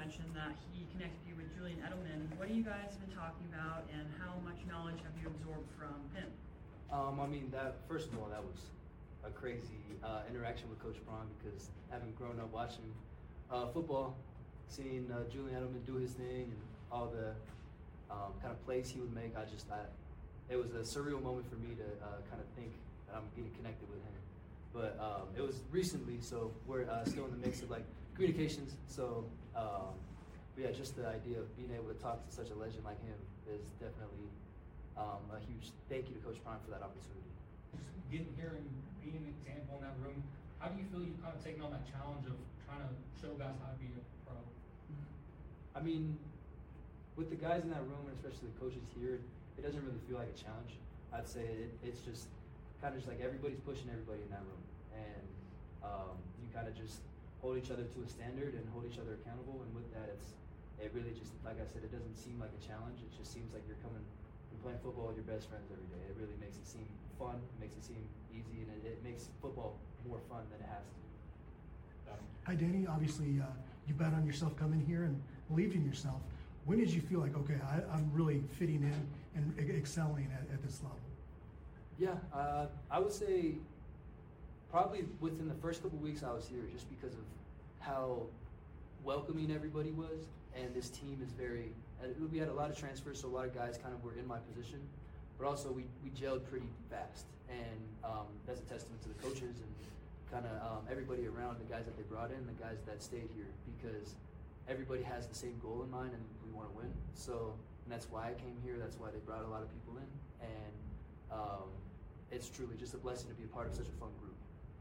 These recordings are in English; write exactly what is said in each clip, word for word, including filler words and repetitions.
mentioned that he connected you with Julian Edelman. What have you guys been talking about, and how much knowledge have you absorbed from him? Um, I mean, that first of all, that was a crazy uh, interaction with Coach Braun, because having grown up watching uh, football, seeing uh, Julian Edelman do his thing and all the um, kind of plays he would make, I just thought it was a surreal moment for me to uh, kind of think that I'm getting connected with him. But um, it was recently, so we're uh, still in the mix of like communications. So, um, but yeah, just the idea of being able to talk to such a legend like him is definitely um, a huge thank you to Coach Prime for that opportunity. Just getting here and being an example in that room, how do you feel you've kind of taken on that challenge of trying to show guys how to be a pro? I mean, with the guys in that room, and especially the coaches here, it doesn't really feel like a challenge. I'd say it, it's just kind of just like everybody's pushing everybody in that room, and um, you kind of just hold each other to a standard and hold each other accountable. And with that, it's it really just, like I said, it doesn't seem like a challenge. It just seems like you're coming and playing football with your best friends every day. It really makes it seem fun, it makes it seem easy, and it, it makes football more fun than it has to. Hi, Danny. Obviously, uh, you bet on yourself coming here and believed in yourself. When did you feel like, okay, I, I'm really fitting in and excelling at, at this level? Yeah, uh, I would say probably within the first couple weeks I was here, just because of how welcoming everybody was, and this team is very, we had a lot of transfers, so a lot of guys kind of were in my position, but also we, we gelled pretty fast, and um, that's a testament to the coaches and kind of um, everybody around, the guys that they brought in, the guys that stayed here, because everybody has the same goal in mind and we want to win. So, and that's why I came here, that's why they brought a lot of people in, and um, it's truly just a blessing to be a part of such a fun group.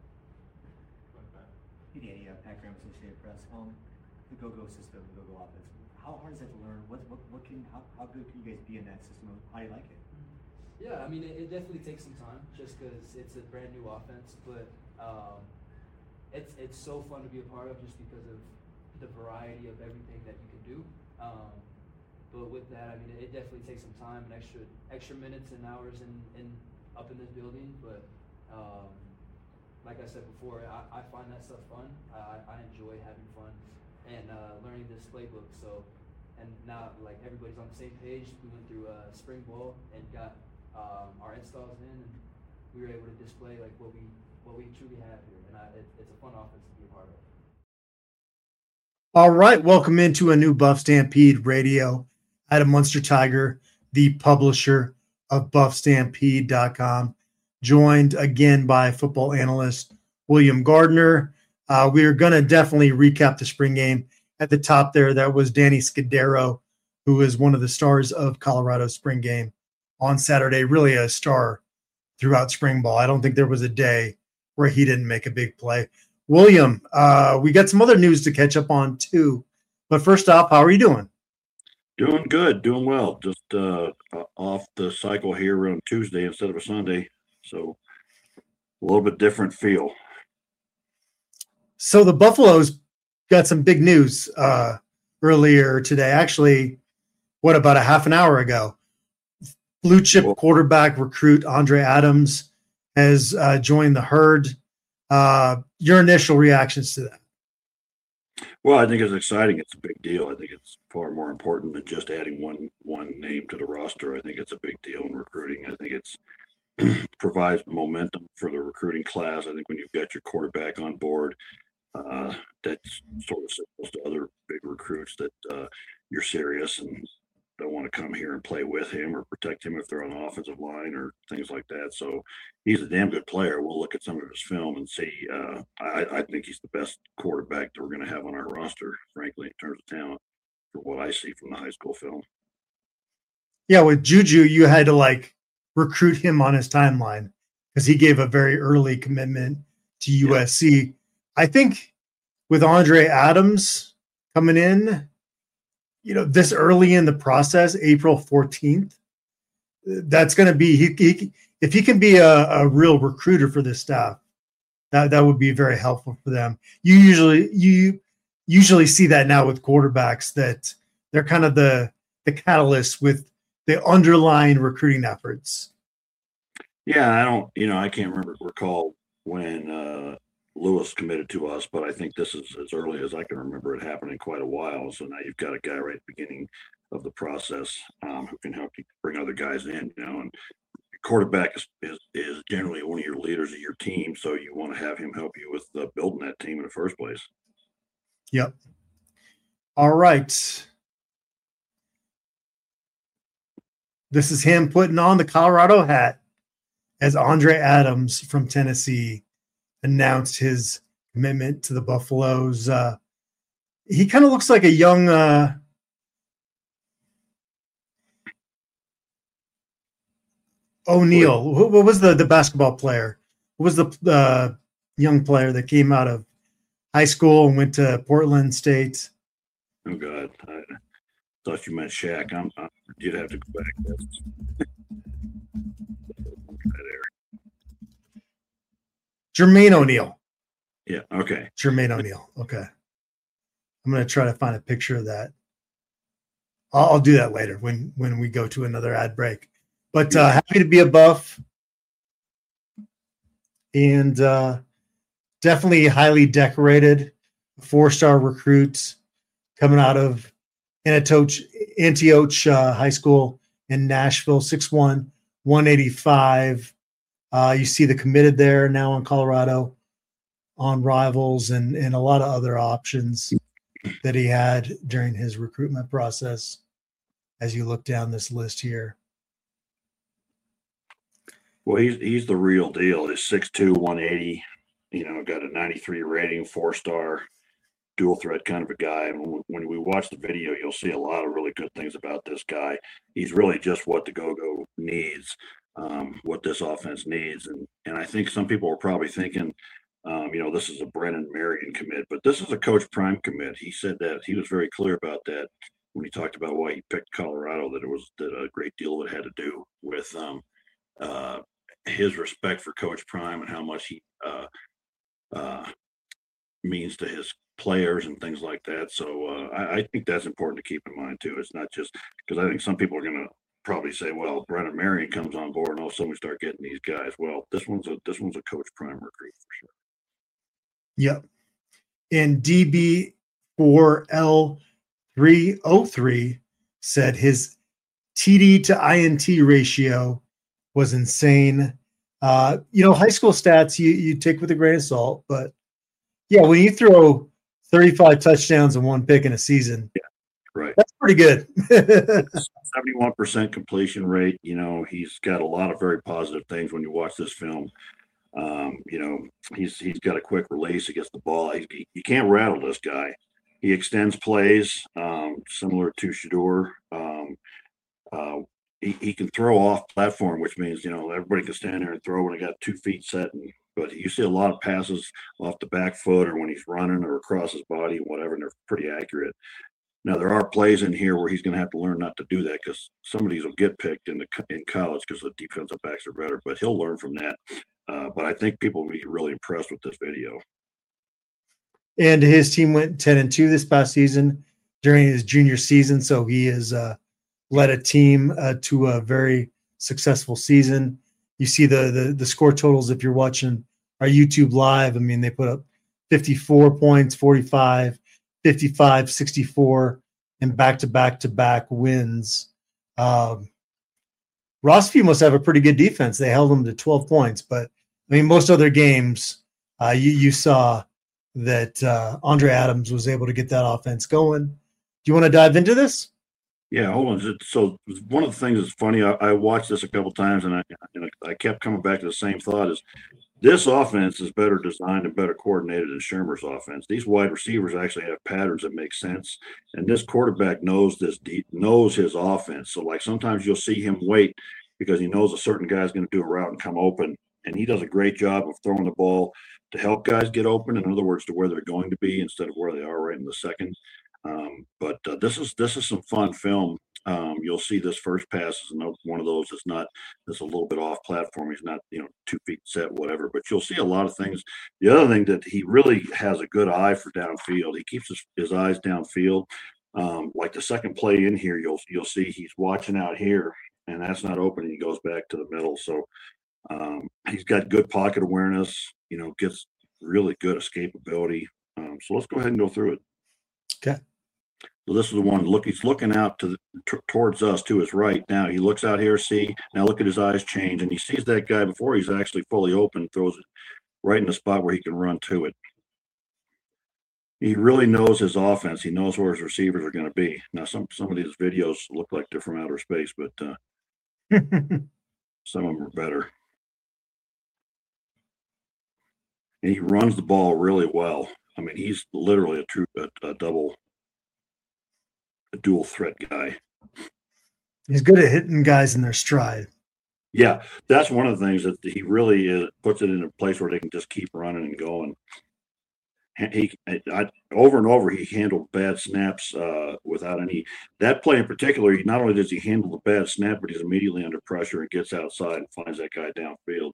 Hey Danny, uh, Pat Graham, Associated Press. Um, the go-go system, the go-go offense. How hard is that to learn? What what what can how, how good can you guys be in that system? How do you like it? Yeah, I mean it, it definitely takes some time, just because it's a brand new offense. But um, it's it's so fun to be a part of, just because of the variety of everything that you can do. Um, but with that, I mean it, it definitely takes some time and extra extra minutes and hours in in up in this building, but um, like I said before, I, I find that stuff fun. I, I enjoy having fun and uh, learning this playbook. So, and now like everybody's on the same page. We went through uh, spring ball and got um, our installs in, and we were able to display like what we what we truly have here. And I, it, it's a fun offense to be a part of. All right, welcome into a new Buff Stampede Radio. Adam Munster Tiger, the publisher of buff stampede dot com, joined again by football analyst William Gardner. Uh, we are going to definitely recap the spring game. At the top there, that was Danny Scudero, who is one of the stars of Colorado's spring game on Saturday, really a star throughout spring ball. I don't think there was a day where he didn't make a big play. William, uh, we got some other news to catch up on too. But first off, how are you doing? Doing good, doing well. Just uh, off the cycle here on Tuesday instead of a Sunday, so a little bit different feel. So the Buffaloes got some big news uh, earlier today. Actually, what, about a half an hour ago? Blue chip well, quarterback recruit Andre Adams has uh, joined the herd. Uh, your initial reactions to that? Well, I think it's exciting. It's a big deal. I think it's far more important than just adding one one name to the roster. I think it's a big deal in recruiting. I think it's provides momentum for the recruiting class. I think when you've got your quarterback on board, uh, that's sort of signals to other big recruits that uh, you're serious and don't want to come here and play with him or protect him if they're on the offensive line or things like that. So he's a damn good player. We'll look at some of his film and see. Uh, I, I think he's the best quarterback that we're going to have on our roster, frankly, in terms of talent, for what I see from the high school film. Yeah, with Juju, you had to like recruit him on his timeline because he gave a very early commitment to U S C. Yeah. I think with Andre Adams coming in, you know, this early in the process, April fourteenth, that's going to be, he, he, if he can be a, a real recruiter for this staff, that, that would be very helpful for them. You usually, you usually see that now with quarterbacks, that they're kind of the, the catalyst with the underlying recruiting efforts. Yeah, I don't, you know, I can't remember recall when uh, Lewis committed to us, but I think this is as early as I can remember it happening quite a while. So now you've got a guy right at the beginning of the process um, who can help you bring other guys in, you know, and quarterback is, is, is generally one of your leaders of your team. So you want to have him help you with uh, building that team in the first place. Yep. All right. This is him putting on the Colorado hat as Andre Adams from Tennessee announced his commitment to the Buffaloes. Uh, he kind of looks like a young uh, O'Neal. What, what was the, the basketball player? What was the uh, young player that came out of high school and went to Portland State? Oh, God. I thought you meant Shaq. I'm, I'm, you'd have to go back. That's, Jermaine O'Neal. Yeah, okay. Jermaine O'Neal. Okay. I'm going to try to find a picture of that. I'll, I'll do that later when, when we go to another ad break. But uh, happy to be a Buff. And uh, definitely highly decorated. Four-star recruits coming out of Antioch, Antioch uh, High School in Nashville, six one, one eighty-five. Uh, you see the committed there now in Colorado on Rivals and, and a lot of other options that he had during his recruitment process as you look down this list here. Well, he's he's the real deal. He's six two, one eighty, you know, got a ninety-three rating, four-star, dual threat kind of a guy. And when we watch the video, you'll see a lot of really good things about this guy. He's really just what the Go-Go needs. Um, what this offense needs. And and I think some people are probably thinking, um, you know, this is a Brennan Marion commit, but this is a Coach Prime commit. He said that. He was very clear about that when he talked about why he picked Colorado, that it was that a great deal of it had to do with um, uh, his respect for Coach Prime and how much he uh, uh, means to his players and things like that. So uh, I, I think that's important to keep in mind, too. It's not just because I think some people are going to probably say, well, Brennan Marion comes on board and all of a sudden we start getting these guys. Well, this one's a this one's a Coach Prime recruit for sure. Yep. And D B four L three oh three said his T D to I N T ratio was insane. Uh, you know, high school stats you you take with a grain of salt, but yeah, when you throw thirty-five touchdowns and one pick in a season, yeah, right, that's pretty good. seventy-one percent completion rate. You know, he's got a lot of very positive things when you watch this film. Um, you know, he's he's got a quick release. He gets the ball. He, he, you can't rattle this guy. He extends plays, um, similar to Shedeur. Um, uh, he, he can throw off platform, which means, you know, everybody can stand there and throw when he got two feet set. And, but you see a lot of passes off the back foot or when he's running or across his body and whatever, and they're pretty accurate. Now, there are plays in here where he's going to have to learn not to do that because some of these will get picked in the in college because the defensive backs are better, but he'll learn from that. Uh, but I think people will be really impressed with this video. And his team went ten and two this past season during his junior season, so he has uh, led a team uh, to a very successful season. You see the, the the score totals if you're watching our YouTube live. I mean, they put up fifty-four points, forty-five, fifty-five, sixty-four, and back-to-back-to-back wins. Um, Rossview must have a pretty good defense. They held them to twelve points, but I mean, most other games, uh, you you saw that uh, Andre Adams was able to get that offense going. Do you want to dive into this? Yeah, hold on. So one of the things that's funny, I, I watched this a couple times, and I and I kept coming back to the same thought: is this offense is better designed and better coordinated than Shermer's offense. These wide receivers actually have patterns that make sense, and this quarterback knows this deep, knows his offense. So, like sometimes you'll see him wait because he knows a certain guy's going to do a route and come open, and he does a great job of throwing the ball to help guys get open. In other words, to where they're going to be instead of where they are right in the second. Um, but uh, this is this is some fun film. Um, you'll see this first pass is one of those that's not that's a little bit off platform. He's not, you know, two feet set, whatever. But you'll see a lot of things. The other thing that he really has a good eye for downfield. He keeps his, his eyes downfield. Um, like the second play in here, you'll you'll see he's watching out here, and that's not open. And he goes back to the middle. So um, he's got good pocket awareness. You know, gets really good escapability. Um, so let's go ahead and go through it. Okay. So this is the one. Look, he's looking out to the, t- towards us to his right now. He looks out here. See now, look at his eyes change, and he sees that guy before he's actually fully open. Throws it right in the spot where he can run to it. He really knows his offense. He knows where his receivers are going to be. Now, some some of these videos look like they're from outer space, but uh, some of them are better. And he runs the ball really well. I mean, he's literally a true a, a double, a dual threat guy. He's good at hitting guys in their stride. Yeah, that's one of the things that he really is, puts it in a place where they can just keep running and going. He, I, over and over, he handled bad snaps uh, without any. That play in particular, he, not only does he handle the bad snap, but he's immediately under pressure and gets outside and finds that guy downfield.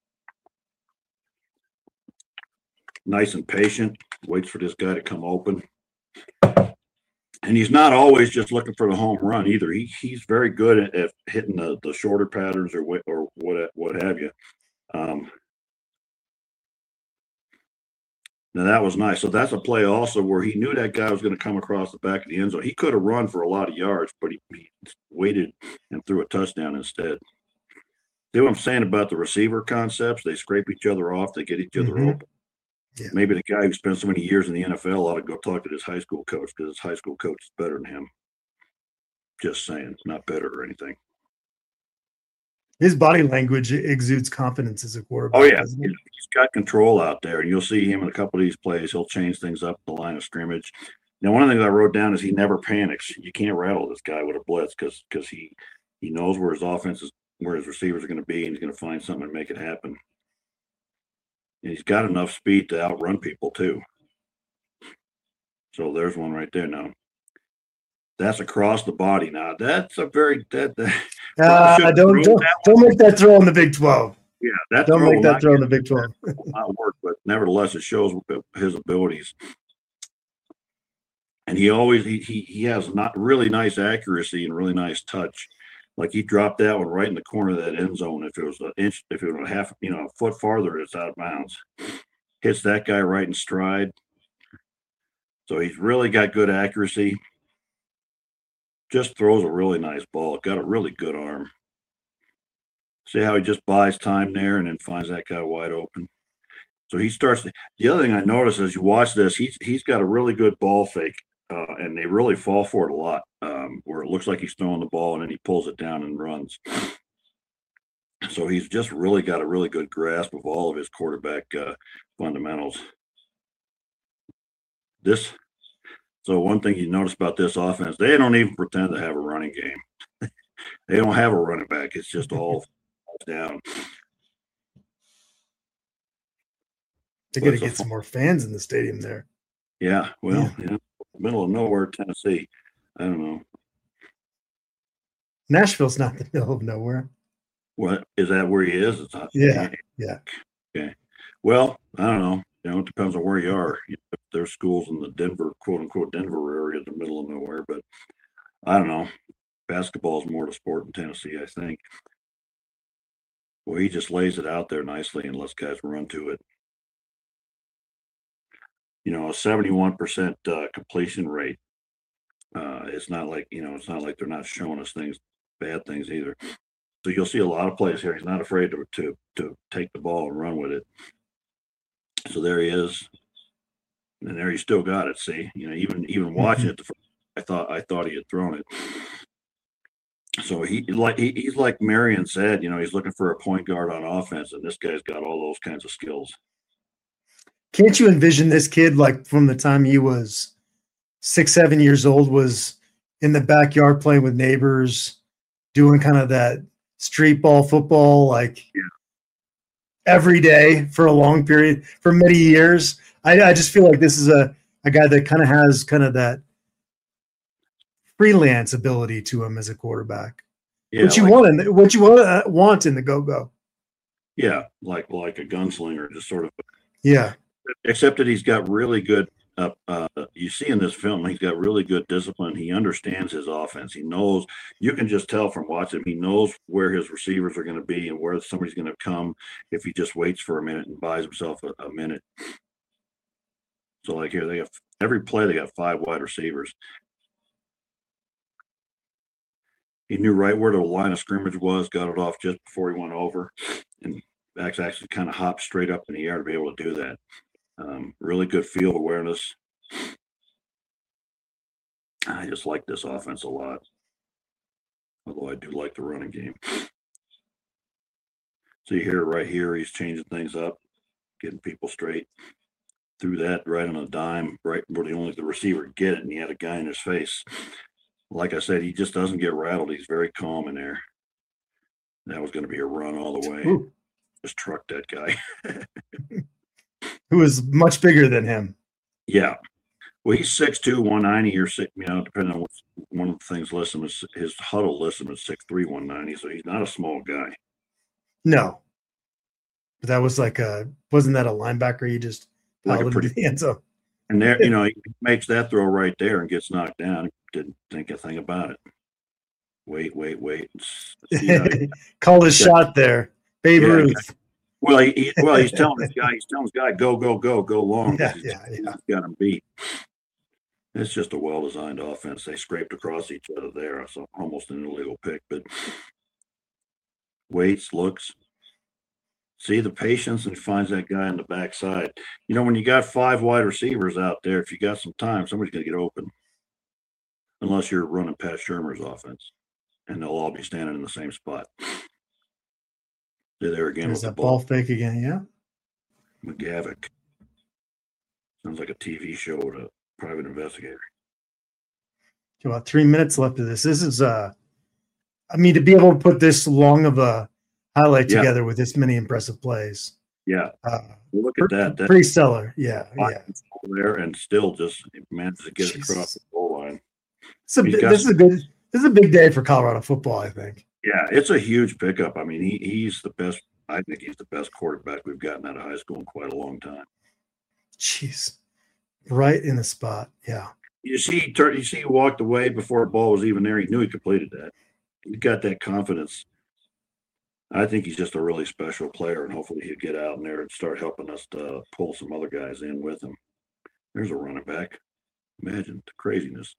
Nice and patient, waits for this guy to come open. And he's not always just looking for the home run either. He he's very good at, at hitting the, the shorter patterns or what or what what have you. Um, now that was nice. So that's a play also where he knew that guy was going to come across the back of the end zone. He could have run for a lot of yards, but he, he waited and threw a touchdown instead. See what I'm saying about the receiver concepts? They scrape each other off. They get each other Mhm. open. Yeah. Maybe the guy who spent so many years in the N F L ought to go talk to his high school coach because his high school coach is better than him. Just saying, not better or anything. His body language exudes confidence as a quarterback. Oh, yeah. doesn't it? He's got control out there, and you'll see him in a couple of these plays. He'll change things up the line of scrimmage. Now, one of the things I wrote down is he never panics. You can't rattle this guy with a blitz because because he he knows where his offense is, where his receivers are going to be, and he's going to find something and make it happen. And he's got enough speed to outrun people too. So there's one right there now. That's across the body. Now that's a very that. that Uh, shouldn't don't throw don't, that don't make that throw in the Big twelve. yeah, that Don't throw make will that not throw in get- the Big twelve. will not work, but nevertheless, it shows his abilities. And he always he he he has not really nice accuracy and really nice touch. Like he dropped that one right in the corner of that end zone. If it was an inch, if it was a half, you know, a foot farther, it's out of bounds. Hits that guy right in stride. So he's really got good accuracy. Just throws a really nice ball. Got a really good arm. See how he just buys time there and then finds that guy wide open. So he starts. To, the other thing I noticed as you watch this, he's he's got a really good ball fake, uh, and they really fall for it a lot. Um, where it looks like he's throwing the ball and then he pulls it down and runs. So he's just really got a really good grasp of all of his quarterback uh, fundamentals. This. So one thing you notice about this offense, they don't even pretend to have a running game. They don't have a running back. It's just all down. They got to What's a get fun- some more fans in the stadium there. Yeah, well, yeah. Middle of nowhere, Tennessee. I don't know. Nashville's not the middle of nowhere. What is that where he is? It's not. Yeah, yeah. Okay. Well, I don't know. You know, it depends on where you are. If there's schools in the Denver, quote unquote, Denver area, in the middle of nowhere, but I don't know. Basketball is more the sport in Tennessee, I think. Well, he just lays it out there nicely and lets guys run to it. You know, a seventy-one percent uh, completion rate. Uh, it's not like, you know, it's not like they're not showing us things, bad things either. So you'll see a lot of plays here. He's not afraid to to to take the ball and run with it. So there he is, and there he still got it. See, you know, even even watching it, the first, I thought I thought he had thrown it. So he like he, he's like Marion said, you know, he's looking for a point guard on offense, and this guy's got all those kinds of skills. Can't you envision this kid like from the time he was six, seven years old, was in the backyard playing with neighbors, doing kind of that street ball football, like Yeah. every day for a long period, for many years. I, I just feel like this is a, a guy that kind of has kind of that freelance ability to him as a quarterback. Yeah, what you like, want in the, what you want, uh, want in the go-go. yeah, like like a gunslinger, just sort of. Yeah. Except that he's got really good uh, uh, you see in this film, he's got really good discipline. He understands his offense. He knows, you can just tell from watching him, he knows where his receivers are going to be and where somebody's going to come if he just waits for a minute and buys himself a, a minute. So like here, they have every play, they got five wide receivers. He knew right where the line of scrimmage was, got it off just before he went over, and Max actually kind of hopped straight up in the air to be able to do that. Um, really good field awareness. I just like this offense a lot, although I do like the running game. So you hear right here, he's changing things up, getting people straight. Threw that right on a dime, right where the only the receiver could get it, and he had a guy in his face. Like I said, he just doesn't get rattled. He's very calm in there. That was going to be a run all the way. Ooh. Just trucked that guy. Who is much bigger than him. Yeah. Well, he's six two, one ninety, or six, you know, depending on what one of the things lists him is his huddle lists him as six three, one ninety, so he's not a small guy. No. But that was like a, wasn't that a linebacker you just Like a piled pretty, into the end zone? and there, you know, he makes that throw right there and gets knocked down. Didn't think a thing about it. Wait, wait, wait. See how he- Called his Yeah. shot there. Babe Yeah, Ruth. Well, he, he well he's telling this guy, he's telling this guy, go, go, go, go long. 'cause Yeah, he's, yeah, yeah. he's got him beat. It's just a well-designed offense. They scraped across each other there, so almost an illegal pick. But waits, looks, see the patience, and finds that guy on the backside. You know, when you got five wide receivers out there, if you got some time, somebody's going to get open. Unless you're running Pat Shermer's offense, and they'll all be standing in the same spot. They're there again There's with the that ball ball. fake again, yeah. McGavick. Sounds like a T V show with a private investigator. About three minutes left of this. This is uh I mean, to be able to put this long of a highlight Yeah. together with this many impressive plays. Yeah, Uh well, look at that. That pretty stellar. Yeah, yeah. over there, and still just managed to get it Jesus. across the goal line. It's a, He's bi- got- this is a big this is a big day for Colorado football, I think. Yeah, it's a huge pickup. I mean, he he's the best. I think he's the best quarterback we've gotten out of high school in quite a long time. Jeez. Right in the spot. Yeah. You see, he turned, you see, he walked away before the ball was even there. He knew he completed that. He got that confidence. I think he's just a really special player, and hopefully he'll get out in there and start helping us to pull some other guys in with him. There's a running back. Imagine the craziness.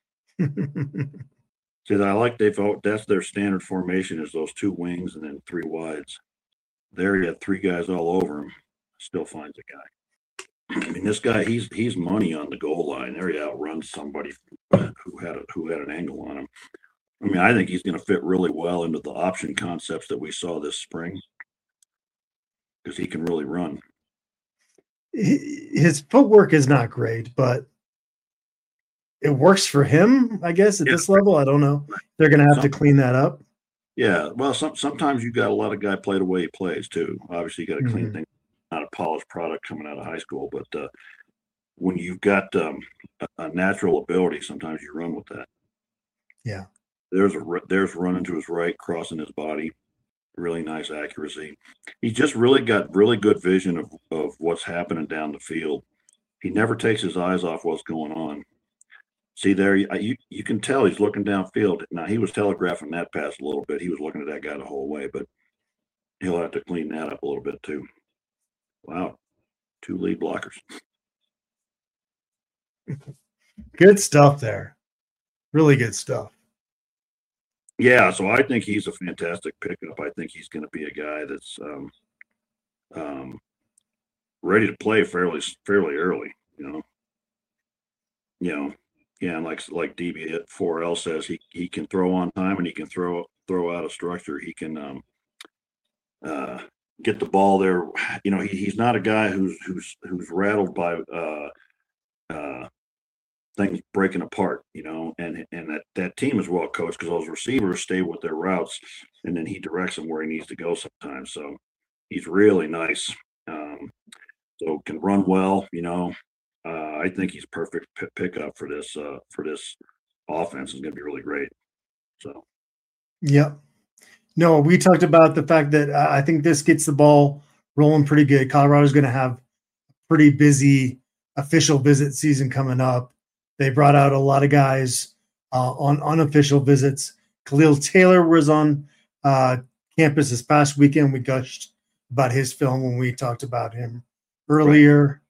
See, I like they've that's their standard formation is those two wings and then three wides. There he had three guys all over him. Still finds a guy. I mean, this guy, he's he's money on the goal line. There he outruns somebody who had a, who had an angle on him. I mean, I think he's going to fit really well into the option concepts that we saw this spring because he can really run. His footwork is not great, but it works for him, I guess, at Yeah. this level. I don't know. They're going to have to Some- clean that up. Yeah, well, some sometimes you got to let a guy play the way he plays too. Obviously, you got to clean Mhm. things. Not a polished product coming out of high school, but uh, when you've got um, a, a natural ability, sometimes you run with that. Yeah. There's a ru- there's running to his right, crossing his body, really nice accuracy. He's just really got really good vision of of what's happening down the field. He never takes his eyes off what's going on. See there, you, you you can tell he's looking downfield. Now he was telegraphing that pass a little bit. He was looking at that guy the whole way, but he'll have to clean that up a little bit too. Wow, two lead blockers. Good stuff there. Really good stuff. Yeah, so I think he's a fantastic pickup. I think he's going to be a guy that's um, um, ready to play fairly fairly early. You know, you know, yeah, and like like D B at four L says, he he can throw on time and he can throw throw out of structure. He can um, uh, get the ball there. You know, he, he's not a guy who's who's who's rattled by uh, uh, things breaking apart, you know, and and that that team is well coached because those receivers stay with their routes, and then he directs them where he needs to go sometimes. So he's really nice. Um, so can run well, you know. Uh, I think he's perfect p- pickup for this uh, for this offense. Is going to be really great. So Yep. No, we talked about the fact that uh, I think this gets the ball rolling pretty good. Colorado's going to have a pretty busy official visit season coming up. They brought out a lot of guys uh, on unofficial visits. Khalil Taylor was on uh, campus this past weekend. We gushed about his film when we talked about him earlier. Right.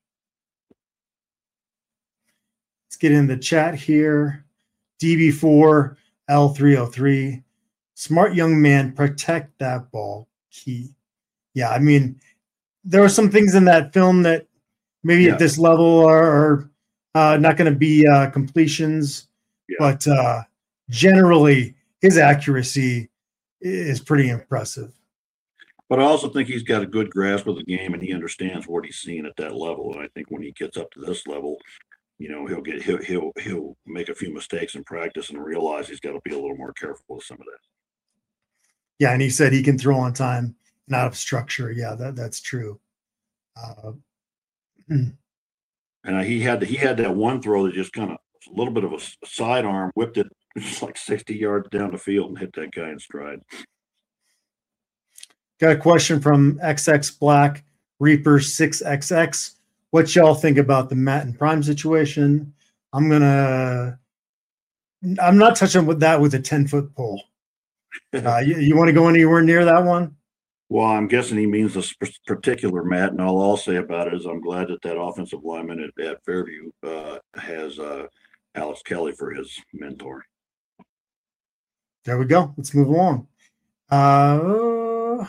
Let's get in the chat here. D B four L three oh three. Smart young man, protect that ball. Key. Yeah, I mean, there are some things in that film that maybe yeah. at this level are, are uh, not going to be uh, completions, yeah. but uh, generally his accuracy is pretty impressive. But I also think he's got a good grasp of the game, and he understands what he's seeing at that level. And I think when he gets up to this level, you know, he'll get he'll he'll he'll make a few mistakes in practice and realize he's got to be a little more careful with some of that. Yeah, and he said he can throw on time, not of structure. Yeah, that that's true. Uh, and uh, he had he had that one throw that just kind of a little bit of a sidearm, whipped it just like sixty yards down the field and hit that guy in stride. Got a question from X X Black Reaper six X X. What y'all think about the Matt and Prime situation? I'm gonna. I'm not touching with that with a ten foot pole. Uh, you you want to go anywhere near that one? Well, I'm guessing he means this particular Matt, and all I'll say about it is I'm glad that that offensive lineman at, at Fairview uh, has uh, Alex Kelly for his mentor. There we go. Let's move along. Uh,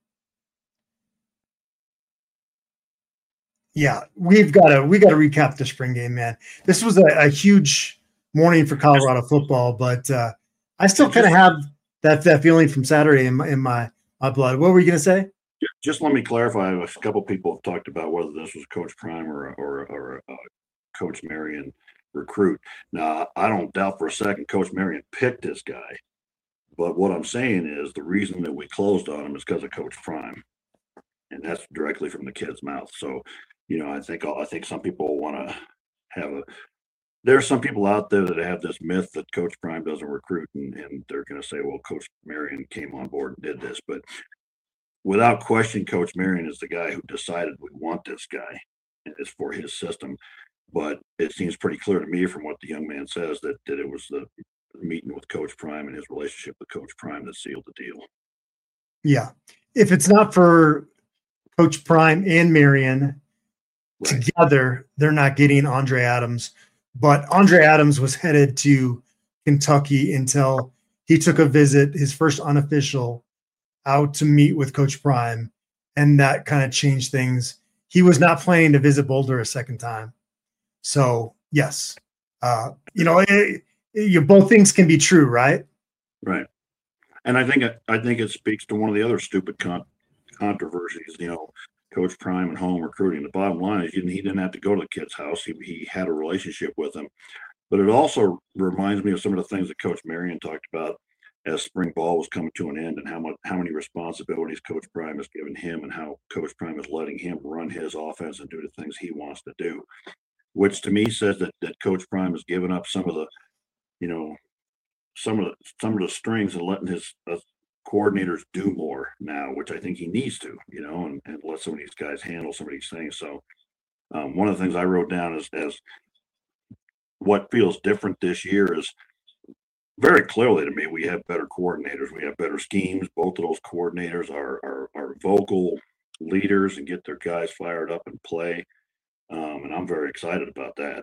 yeah, we've got to we got to recap the spring game, man. This was a, a huge morning for Colorado football, but uh, I still kind of have that that feeling from Saturday in my in my, my blood. What were you going to say? Just let me clarify. A couple people have talked about whether this was Coach Prime or or, or uh, Coach Marion recruit. Now, I don't doubt for a second Coach Marion picked this guy, but what I'm saying is the reason that we closed on him is because of Coach Prime, and that's directly from the kid's mouth. So, you know, I think I think some people want to have a. There are some people out there that have this myth that Coach Prime doesn't recruit, and, and they're going to say, well, Coach Marion came on board and did this. But without question, Coach Marion is the guy who decided we want this guy, and it's for his system. But it seems pretty clear to me from what the young man says that, that it was the meeting with Coach Prime and his relationship with Coach Prime that sealed the deal. Yeah. If it's not for Coach Prime and Marion right. together, they're not getting Andre Adams. But Andre Adams was headed to Kentucky until he took a visit, his first unofficial, out to meet with Coach Prime, and that kind of changed things. He was not planning to visit Boulder a second time. So, yes, uh, you know, it, you, both things can be true, right? Right. And I think I think it speaks to one of the other stupid con- controversies, you know, Coach Prime and home recruiting. The bottom line is he didn't, he didn't have to go to the kid's house. He, he had a relationship with him. But it also reminds me of some of the things that Coach Marion talked about as spring ball was coming to an end, and how much how many responsibilities Coach Prime has given him, and how Coach Prime is letting him run his offense and do the things he wants to do, which to me says that, that Coach Prime has given up some of the, you know, some of the, some of the strings and letting his uh, coordinators do more now, which I think he needs to, you know, and, and let some of these guys handle some of these things. So um, one of the things I wrote down is as what feels different this year is very clearly to me, we have better coordinators. We have better schemes. Both of those coordinators are, are, are vocal leaders and get their guys fired up and play. Um, and I'm very excited about that.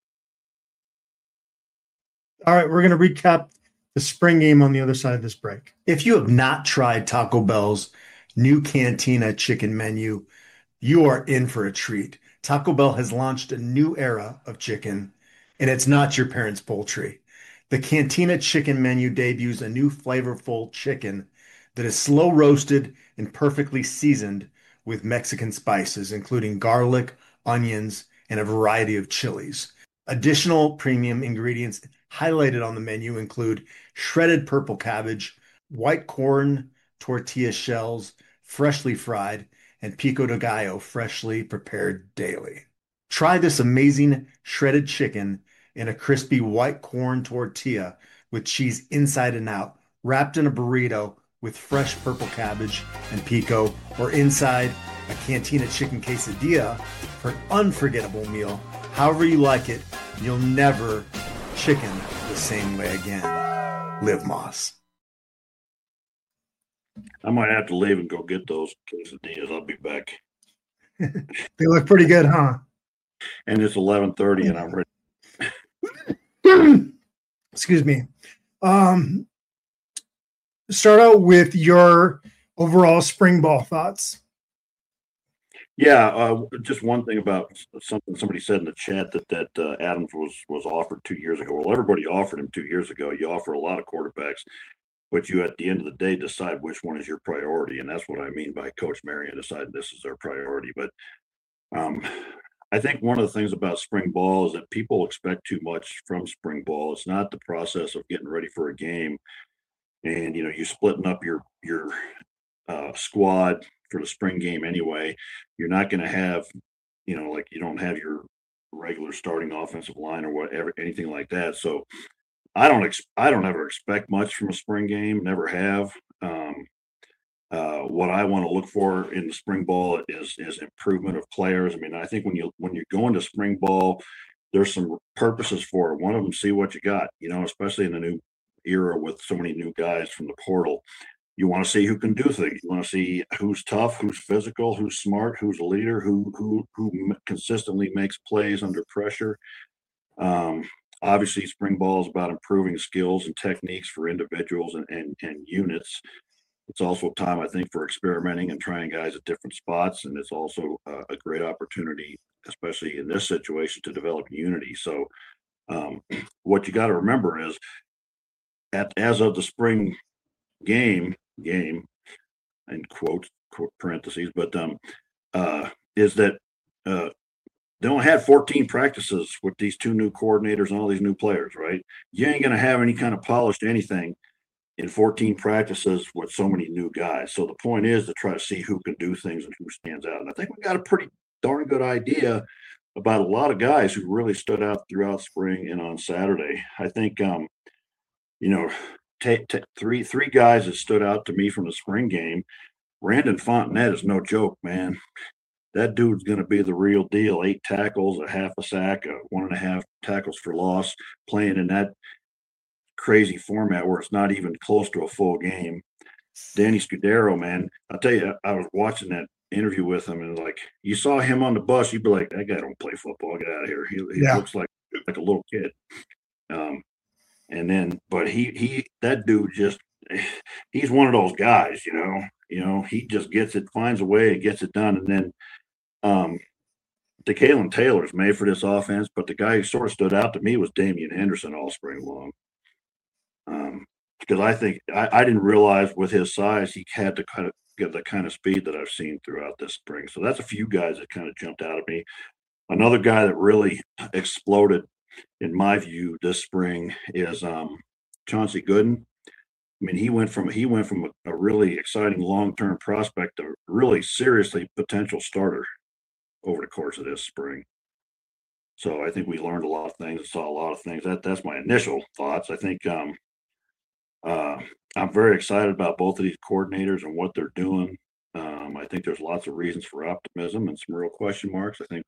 All right, we're going to recap the spring game on the other side of this break. If you have not tried Taco Bell's new Cantina chicken menu, you are in for a treat. Taco Bell has launched a new era of chicken, and it's not your parents' poultry. The Cantina chicken menu debuts a new flavorful chicken that is slow roasted and perfectly seasoned with Mexican spices, including garlic, onions, and a variety of chilies. Additional premium ingredients highlighted on the menu include shredded purple cabbage, white corn tortilla shells, freshly fried, and pico de gallo, freshly prepared daily. Try this amazing shredded chicken in a crispy white corn tortilla with cheese inside and out, wrapped in a burrito with fresh purple cabbage and pico, or inside a Cantina chicken quesadilla for an unforgettable meal. However you like it, you'll never chicken the same way again. Live Moss. I might have to leave and go get those quesadillas. I'll be back. They look pretty good, huh? And it's eleven thirty, and I'm ready. Excuse me. Um, start out with your overall spring ball thoughts. Yeah, uh, just one thing about something somebody said in the chat that that uh, Adams was was offered two years ago. Well, everybody offered him two years ago. You offer a lot of quarterbacks, but you at the end of the day decide which one is your priority, and that's what I mean by Coach Marion deciding this is their priority. But um, I think one of the things about spring ball is that people expect too much from spring ball. It's not the process of getting ready for a game, and you know you're splitting up your your uh, squad for the spring game anyway. You're not going to have, you know, like you don't have your regular starting offensive line or whatever, anything like that. So I don't, ex- I don't ever expect much from a spring game. Never have. Um, uh, what I want to look for in the spring ball is is improvement of players. I mean, I think when you when you go into spring ball, there's some purposes for it. One of them, see what you got. You know, especially in the new era with so many new guys from the portal. You want to see who can do things. You want to see who's tough, who's physical, who's smart, who's a leader, who who who consistently makes plays under pressure. Um, obviously, spring ball is about improving skills and techniques for individuals and, and, and units. It's also time, I think, for experimenting and trying guys at different spots. And it's also uh, a great opportunity, especially in this situation, to develop unity. So um, what you got to remember is at as of the spring game, game and quote, quote parentheses, but um, uh, is that uh, they only had fourteen practices with these two new coordinators and all these new players, right? You ain't going to have any kind of polished anything in fourteen practices with so many new guys. So the point is to try to see who can do things and who stands out. And I think we got a pretty darn good idea about a lot of guys who really stood out throughout spring and on Saturday. I think, um, you know, t- t- three three guys that stood out to me from the spring game. Brandon Fontenette is no joke, man. That dude's going to be the real deal. Eight tackles, a half a sack, a one and a half tackles for loss, playing in that crazy format where it's not even close to a full game. Danny Scudero, man, I'll tell you, I was watching that interview with him, and like you saw him on the bus, you'd be like, that guy don't play football. Get out of here. He, he Yeah. looks like like a little kid. Um, and then, but he he that dude just he's one of those guys, you know. You know, he just gets it, finds a way, and gets it done, and then. Um, DeKalen Taylor's made for this offense, but the guy who sort of stood out to me was Damian Henderson all spring long. Um, because I think I, I didn't realize with his size he had to kind of get the kind of speed that I've seen throughout this spring. So that's a few guys that kind of jumped out at me. Another guy that really exploded, in my view, this spring is um, Chauncey Gooden. I mean, he went from he went from a, a really exciting long-term prospect to really seriously potential starter over the course of this spring. So I think we learned a lot of things and saw a lot of things. That that's my initial thoughts. I think um, uh, I'm very excited about both of these coordinators and what they're doing. Um, I think there's lots of reasons for optimism and some real question marks. I think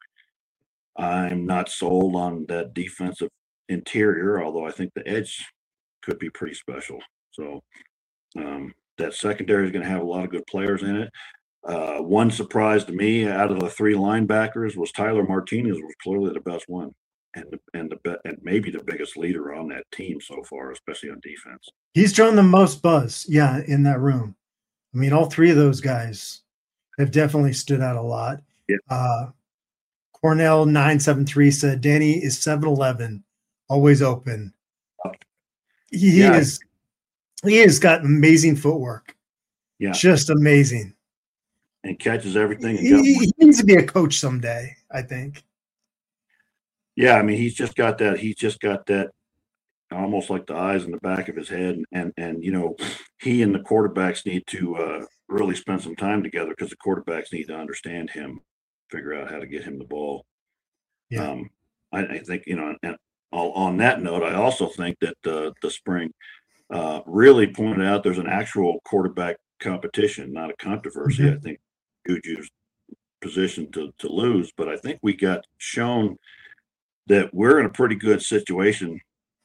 I'm not sold on that defensive interior, although I think the edge could be pretty special. So um, that secondary is going to have a lot of good players in it. Uh, one surprise to me out of the three linebackers was Tyler Martinez was clearly the best one, and the, and the be- and maybe the biggest leader on that team so far, especially on defense. He's drawn the most buzz, yeah, in that room. I mean, all three of those guys have definitely stood out a lot. Yeah. Uh, Cornell nine seven three said Danny is seven eleven, always open. He Yeah. is he has got amazing footwork. Yeah, Just amazing. and catches everything. And He, got- he needs to be a coach someday, I think. yeah, I mean, he's just got that. He's just got that. Almost like the eyes in the back of his head, and and, and you know, he and the quarterbacks need to uh, really spend some time together because the quarterbacks need to understand him, figure out how to get him the ball. Yeah. Um, I, I think you know, and on on that note, I also think that uh, the spring uh, really pointed out there's an actual quarterback competition, not a controversy. Mhm. I think Juju's position to, to lose, but I think we got shown that we're in a pretty good situation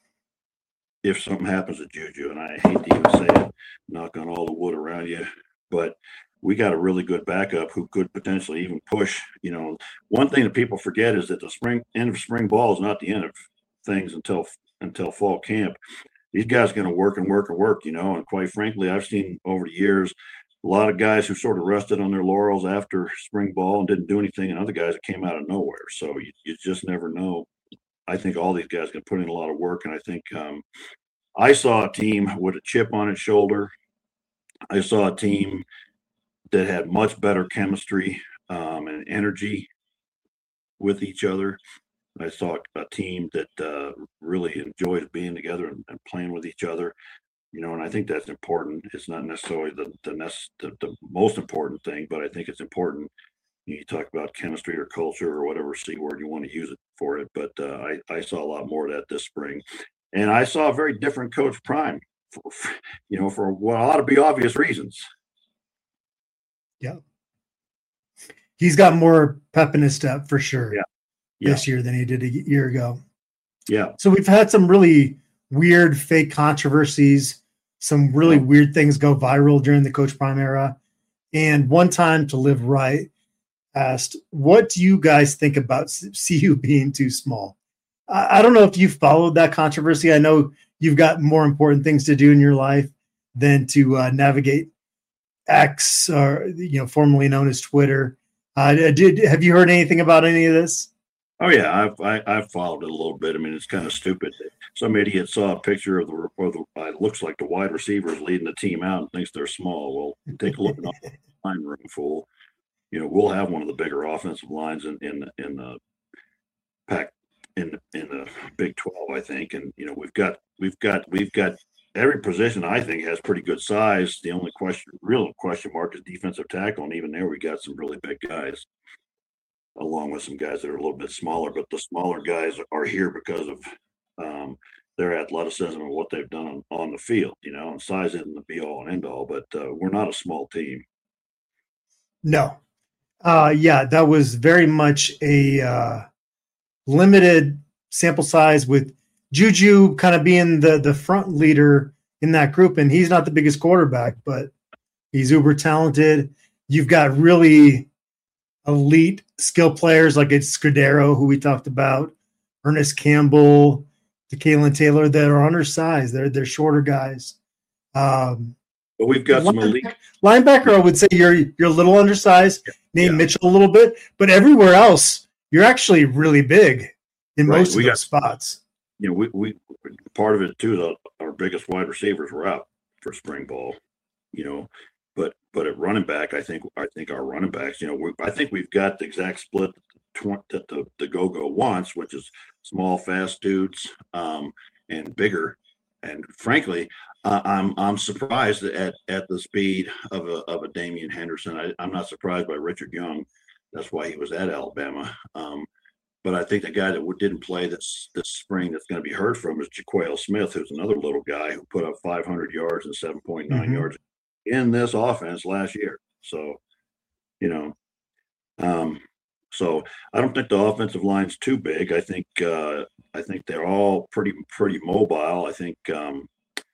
if something happens to Juju. And I hate to even say it, knock on all the wood around you, but we got a really good backup who could potentially even push. You know, one thing that people forget is that the spring end of spring ball is not the end of things until until fall camp. These guys are going to work and work and work, you know, and quite frankly, I've seen over the years a lot of guys who sort of rested on their laurels after spring ball and didn't do anything, and other guys that came out of nowhere. So you, you just never know. I think all these guys can put in a lot of work, and I think um, I saw a team with a chip on its shoulder. I saw a team that had much better chemistry um, and energy with each other. I saw a team that uh, really enjoys being together and, and playing with each other, you know, and I think that's important. It's not necessarily the the, the the most important thing, but I think it's important. You talk about chemistry or culture or whatever C word you want to use it for it, but uh, I, I saw a lot more of that this spring. And I saw a very different Coach Prime, for, you know, for what ought to be obvious reasons. Yeah. He's got more pep in his step for sure. Yeah. This Yeah. year than he did a year ago. Yeah. So we've had some really weird fake controversies, some really weird things go viral during the Coach Prime era. And one time to live right asked, what do you guys think about C U being too small? I, I don't know if you've followed that controversy. I know you've got more important things to do in your life than to uh, navigate X, or, you know, formerly known as Twitter. Uh, did have you heard anything about any of this? Oh yeah, I've I, I've followed it a little bit. I mean, it's kind of stupid. Some idiot saw a picture of the, or the uh, it looks like the wide receivers leading the team out and thinks they're small. Well, take a look at the line room, fool. You know, we'll have one of the bigger offensive lines in in in the pack in in the Big twelve, I think. And you know, we've got we've got we've got every position I think has pretty good size. The only question, real question mark, is defensive tackle, and even there we got some really big guys, along with some guys that are a little bit smaller. But the smaller guys are here because of um, their athleticism and what they've done on, on the field, you know, and size isn't the be all and end all, but uh, we're not a small team. No. Uh, yeah, that was very much a uh, limited sample size, with Juju kind of being the, the front leader in that group. And he's not the biggest quarterback, but he's uber talented. You've got really elite skill players like it's Scudero, who we talked about, Ernest Campbell, DeKalen Taylor, that are undersized. They're they're shorter guys. Um, But we've got some linebacker, elite linebacker, I would say you're you're a little undersized. Yeah. Name Yeah. Mitchell a little bit, but everywhere else you're actually really big in Right. most of We those got- spots. you know, we, we part of it too, the, our biggest wide receivers were out for spring ball, you know, but, but at running back, I think, I think our running backs, you know, we, I think we've got the exact split tw- that the, the go-go wants, which is small, fast dudes, um, and bigger. And frankly, uh, I'm, I'm surprised at, at the speed of a, of a Damian Henderson. I, I'm not surprised by Richard Young. That's why he was at Alabama. Um, But I think the guy that didn't play this this spring that's going to be heard from is Jaquale Smith, who's another little guy who put up five hundred yards and seven point nine Mhm. yards in this offense last year. So, you know, um, so I don't think the offensive line's too big. I think uh, I think they're all pretty pretty mobile. I think um,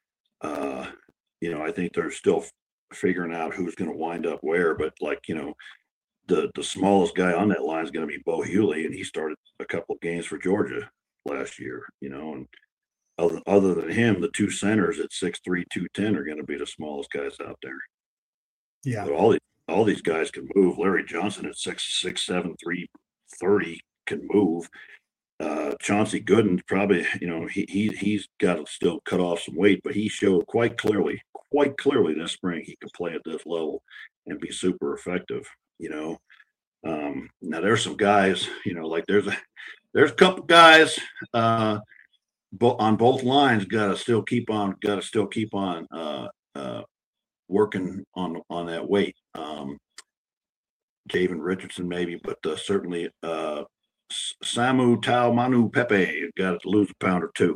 uh, you know I think they're still figuring out who's going to wind up where. But like you know. The, the smallest guy on that line is going to be Bo Hewley, and he started a couple of games for Georgia last year, you know, and other, other than him, the two centers at six three, two ten are going to be the smallest guys out there. Yeah. But all these, all these guys can move. Larry Johnson at six six seven, three thirty can move. Uh, Chauncey Gooden probably, you know, he, he, he's got to still cut off some weight, but he showed quite clearly, quite clearly this spring he could play at this level and be super effective. You know, um, now there's some guys, you know, like there's a, there's a couple guys, uh, bo- on both lines, got to still keep on, got to still keep on, uh, uh, working on, on that weight. Um, Javen Richardson maybe, but uh, certainly, uh, Samu Tau Manu Pepe got to lose a pound or two.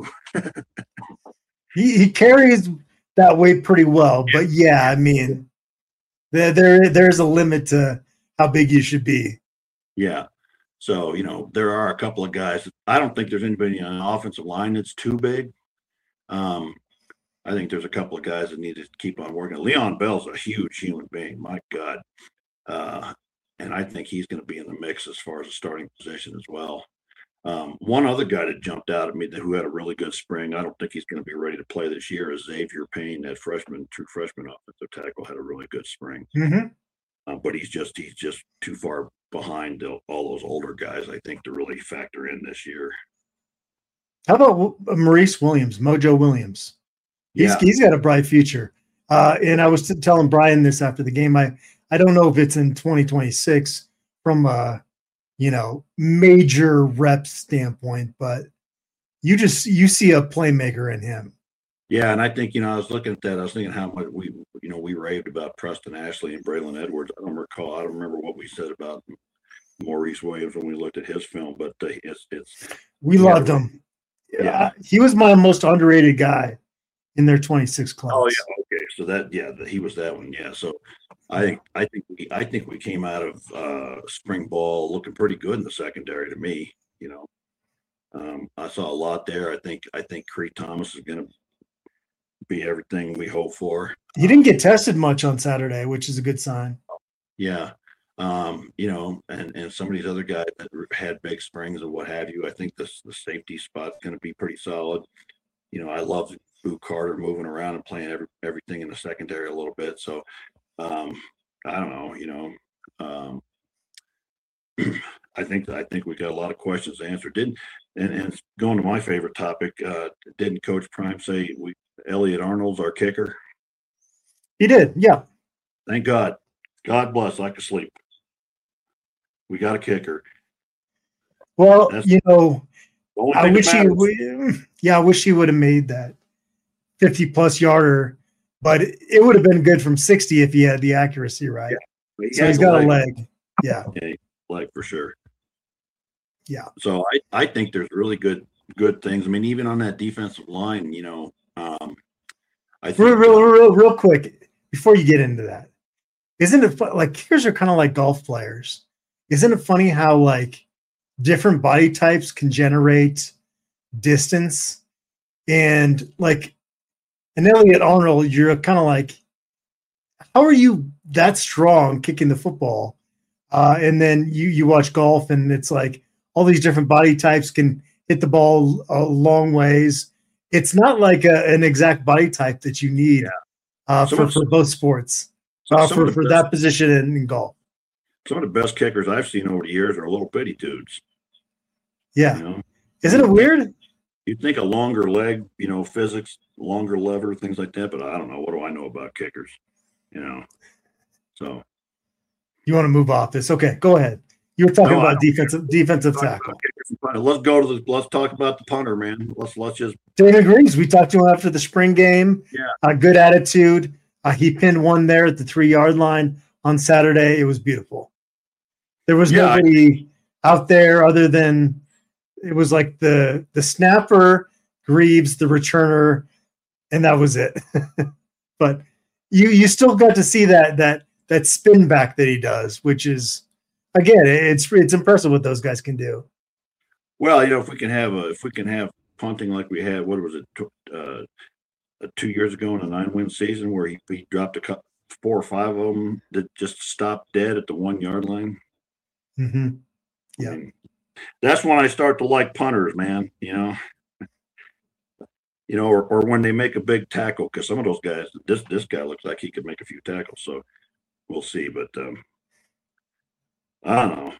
He, he carries that weight pretty well, but yeah, I mean, there, there there's a limit to how big you should be. Yeah. So, you know, there are a couple of guys. I don't think there's anybody on the offensive line that's too big. Um, I think there's a couple of guys that need to keep on working. Le'Veon Bell's a huge human being. My God. Uh, and I think he's going to be in the mix as far as a starting position as well. Um, one other guy that jumped out at me that who had a really good spring, I don't think he's going to be ready to play this year, is Xavier Payne, that freshman, true freshman offensive tackle, had a really good spring. Mm-hmm. Uh, but he's just he's just too far behind the, all those older guys, I think, to really factor in this year. How about Maurice Williams, Mojo Williams? He's Yeah. he's got a bright future. Uh, and I was t- telling Brian this after the game. I I don't know if it's in twenty twenty-six from a you know major rep standpoint, but you just you see a playmaker in him. Yeah, and I think, you know, I was looking at that. I was thinking how much we, you know, we raved about Preston Ashley and Braylon Edwards. I don't recall. I don't remember what we said about Maurice Williams when we looked at his film, but uh, it's it's. We yeah, loved him. Yeah. Yeah, he was my most underrated guy in their twenty-six class. Oh yeah, okay. So that yeah, the, he was that one. Yeah. So I think I think we I think we came out of uh, spring ball looking pretty good in the secondary to me. You know, um, I saw a lot there. I think I think Creed Thomas is going to be everything we hope for. He didn't get tested much on Saturday, which is a good sign. Yeah. Um, you know, and, and some of these other guys that had big springs and what have you, I think this the safety spot's going to be pretty solid. You know, I love Boo Carter moving around and playing every, everything in the secondary a little bit. So, um, I don't know, you know, um, I think I think we got a lot of questions to answer. Didn't and, and going to my favorite topic, uh, didn't Coach Prime say we Elliot Arnold's our kicker? He did, yeah. Thank God. God bless. I could sleep. We got a kicker. Well, That's you know, the only I thing that wish he matters. would. Yeah, I wish he would have made that fifty plus yarder, but it, it would have been good from sixty if he had the accuracy right. He So had he's the got a leg. Yeah, Yeah, leg for sure. yeah. So I, I think there's really good good things. I mean, even on that defensive line, you know, um, I think Real, real, real, real quick before you get into that, isn't it fu- like kickers are kind of like golf players? Isn't it funny how like different body types can generate distance? And like an Elliot Arnold, you're kind of like, how are you that strong kicking the football? Uh, and then you you watch golf, and it's like all these different body types can hit the ball a long ways. It's not like a, an exact body type that you need Yeah. uh, Some for, of- for both sports, some uh, of for, the for best- that position in, in golf. some of the best kickers I've seen over the years are little bitty dudes. Yeah. You know, Isn't it weird? you'd think a longer leg, you know, physics, longer lever, things like that, but I don't know. What do I know about kickers? You know, so You want to move off this? Okay, go ahead. You were talking No, I about don't defensive defensive Talk tackle. about kickers and punter. Let's go to the. Let's talk about the punter, man. Let's let's just. Dave agrees. We talked to him after the spring game. Yeah. Uh, good attitude. Uh, he pinned one there at the three yard line on Saturday. It was beautiful. There was Yeah, I- nobody out there other than it was like the the snapper, Greaves, the returner, and that was it. But you you still got to see that that that spin back that he does, which is again, it's it's impressive what those guys can do. Well, you know, if we can have a, if we can have punting like we had, what was it, tw- uh, uh, two years ago in a nine-win season where he, he dropped a couple, four or five of them that just stopped dead at the one yard line. Mm-hmm. I Yeah. mean, that's when I start to like punters, man. You know, you know, or, or when they make a big tackle, because some of those guys, this this guy looks like he could make a few tackles. So we'll see, but um, I don't know.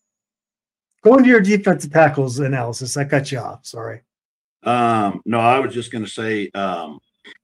Go into your defensive tackles analysis. I cut you off. Sorry. Um, no, I was just going to say, um,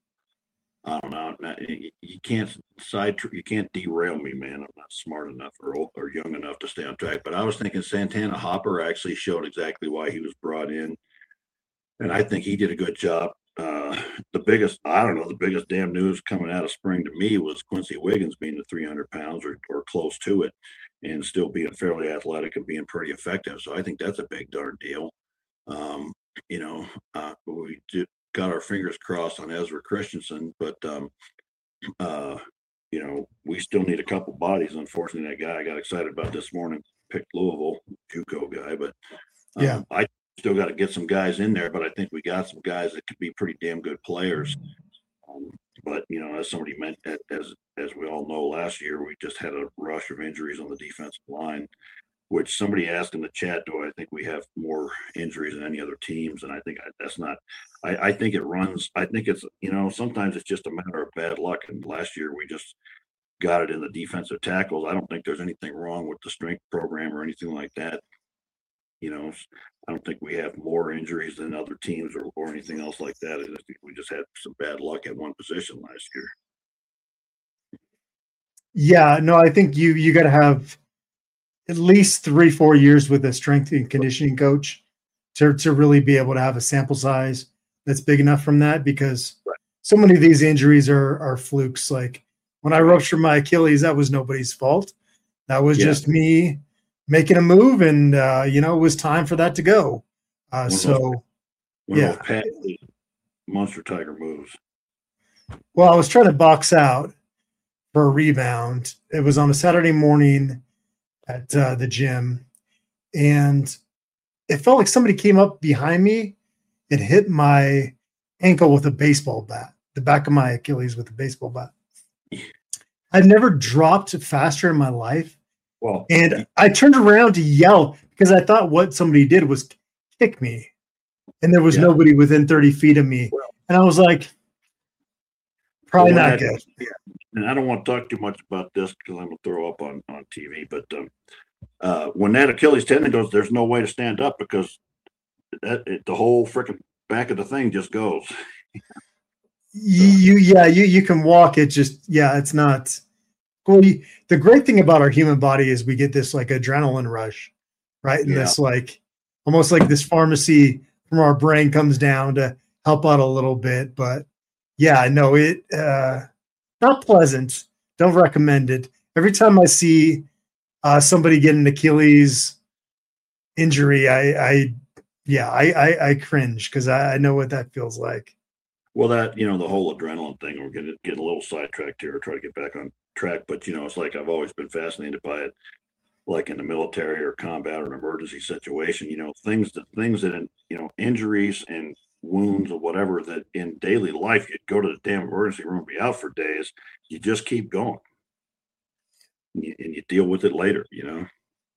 I don't know. You you can't side, you can't derail me, man. I'm not smart enough or old, or young enough to stay on track. But I was thinking Santana Hopper actually showed exactly why he was brought in, and I think he did a good job. Uh, the biggest, I don't know, the biggest damn news coming out of spring to me was Quincy Wiggins being the three hundred pounds or, or close to it, and still being fairly athletic and being pretty effective. So I think that's a big darn deal. Um, you know, uh, we did, got our fingers crossed on Ezra Christensen, but um, uh, you know, we still need a couple bodies. Unfortunately, that guy I got excited about this morning picked Louisville, JUCO guy, but um, Yeah. I still got to get some guys in there. But I think we got some guys that could be pretty damn good players. Um, but you know, as somebody meant, as as we all know, last year we just had a rush of injuries on the defensive line. Which somebody asked in the chat, do I think we have more injuries than any other teams? And I think that's not. I, I think it runs. I think it's you know sometimes it's just a matter of bad luck. And last year we just got it in the defensive tackles. I don't think there's anything wrong with the strength program or anything like that. You know, I don't think we have more injuries than other teams or, or anything else like that. I think we just had some bad luck at one position last year. Yeah, no, I think you you got to have at least three, four years with a strength and conditioning coach to, to really be able to have a sample size that's big enough from that, because right. so many of these injuries are are flukes. Like when I ruptured my Achilles, that was nobody's fault. That was Yeah. just me making a move, and uh, you know, it was time for that to go. Uh, so, One yeah. of those Pat monster tiger moves. Well, I was trying to box out for a rebound. It was on a Saturday morning at uh, the gym, and it felt like somebody came up behind me and hit my ankle with a baseball bat, the back of my Achilles with a baseball bat. I'd never dropped faster in my life. Well, And I turned around to yell because I thought what somebody did was kick me, and there was Yeah. nobody within thirty feet of me. Well, and I was like, probably well, not that- good. Yeah. And I don't want to talk too much about this because I'm going to throw up on, on T V. But um, uh, when that Achilles tendon goes, there's no way to stand up because that, it, the whole freaking back of the thing just goes. You, you yeah, you you can walk. It just yeah, it's not. Well, you, the great thing about our human body is we get this like adrenaline rush, right? And Yeah. this like almost like this pharmacy from our brain comes down to help out a little bit. But yeah, no, it uh, not pleasant. Don't recommend it. Every time I see uh, somebody get an Achilles injury, I, I yeah, I I, I cringe because I, I know what that feels like. Well, that, you know, the whole adrenaline thing, we're getting, getting a little sidetracked here, try to get back on track. But, you know, it's like I've always been fascinated by it, like in the military or combat or an emergency situation, you know, things that, things that, you know, injuries and wounds or whatever that in daily life, you'd go to the damn emergency room, be out for days. You just keep going. And you, and you deal with it later, you know?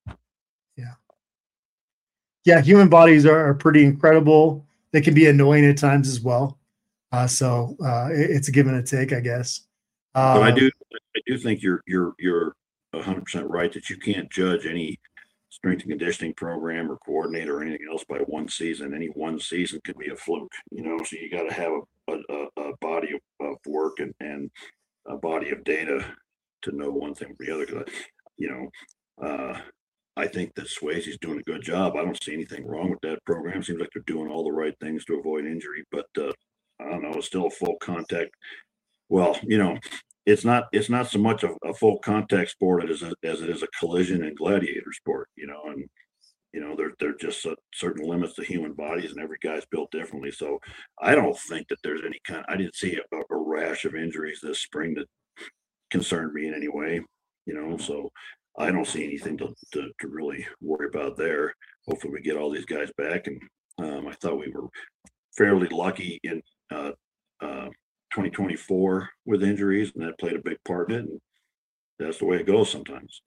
Yeah, human bodies are, are pretty incredible. They can be annoying at times as well. Uh, so uh, it, it's a give and a take, I guess. Uh, But I do, I do think you're you're you're a hundred percent right that you can't judge any strength and conditioning program or coordinator or anything else by one season. Any one season could be a fluke, you know. So you got to have a, a, a body of, of work and, and a body of data to know one thing or the other. Because you know, uh, I think that Swayze's doing a good job. I don't see anything wrong with that program. Seems like they're doing all the right things to avoid injury, but uh, I don't know. It's still a full contact. Well, you know, it's not it's not so much a, a full contact sport as a, as it is a collision and gladiator sport. You know, and you know there there are just a, certain limits to human bodies, and every guy's built differently. So I don't think that there's any kind. I didn't see a, a rash of injuries this spring that concerned me in any way. You know, so I don't see anything to to, to really worry about there. Hopefully, we get all these guys back, and um, I thought we were fairly lucky in. Uh, uh, twenty twenty-four with injuries, and that played a big part in it. And that's the way it goes sometimes.